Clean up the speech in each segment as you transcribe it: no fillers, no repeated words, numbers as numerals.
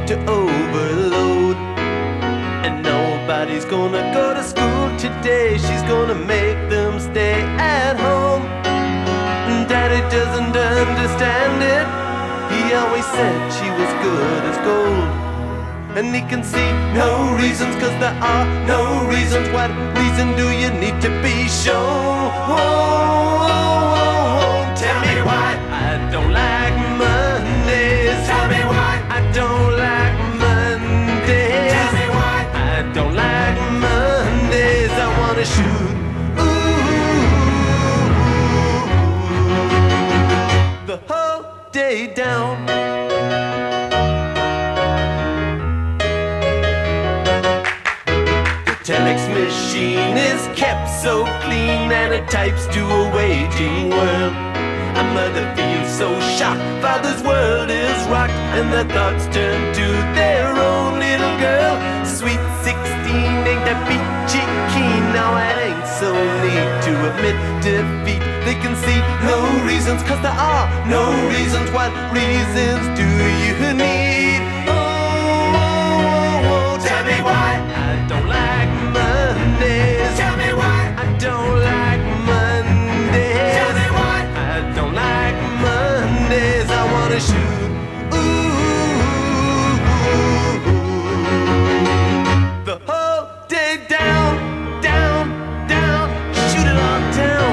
to overload. And nobody's gonna go to school today. She's gonna make them stay at home. Daddy doesn't understand it. He always said she was good as gold. And he can see no reasons, 'cause there are no reasons. What reason do you need to be shown? Tell me why I don't like Mondays. Tell me why I don't like Mondays. Tell me why I don't like Mondays. I wanna shoot the whole day down. The telex machine is kept so clean, and it types to a waging world. A mother feels so shocked, father's world is rocked, and their thoughts turn to their own little girl. Sweet 16 ain't that peachy keen. Now it ain't so neat to admit defeat. They can see no reasons, 'cause there are no reasons. What reasons do you need? Tell me why I don't like Mondays. Tell me why I don't like Mondays. Tell me why I don't like Mondays. I wanna shoot the whole day down, down, down. Shoot it all down.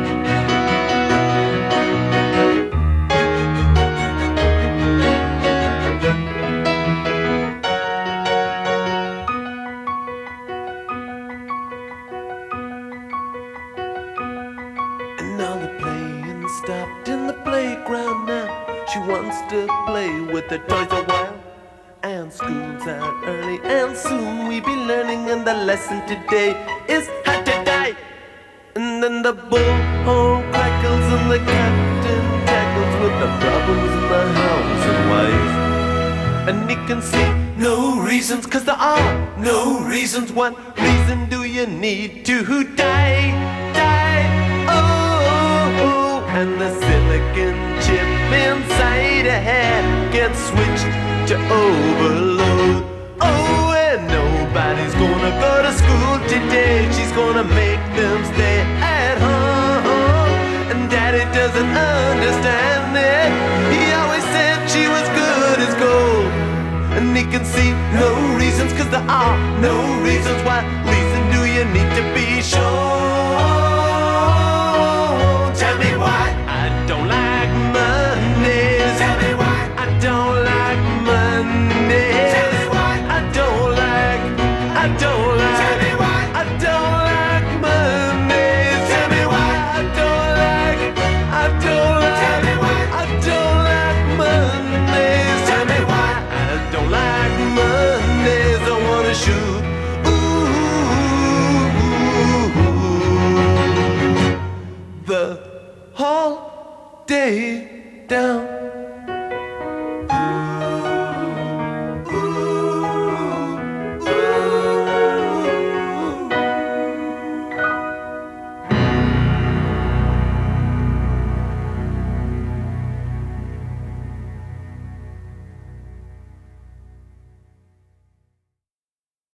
And now the playing stopped in the playground now. She wants to play with the toys a while. And school's out early, and soon we be learning. And the lesson today is how to die. And then the bullhorn crackles, and the captain tackles with the problems in the house and wife. And he can see no reasons, 'cause there are no reasons. What reason do you need to die? Die, oh. And the silicon chip inside her head gets switched to overload. Oh, and nobody's gonna go to school today. She's gonna make them stay at home. And Daddy doesn't understand it. He always said she was good as gold. And he can see no reasons, 'cause there are no reasons. What reason do you need to be shown?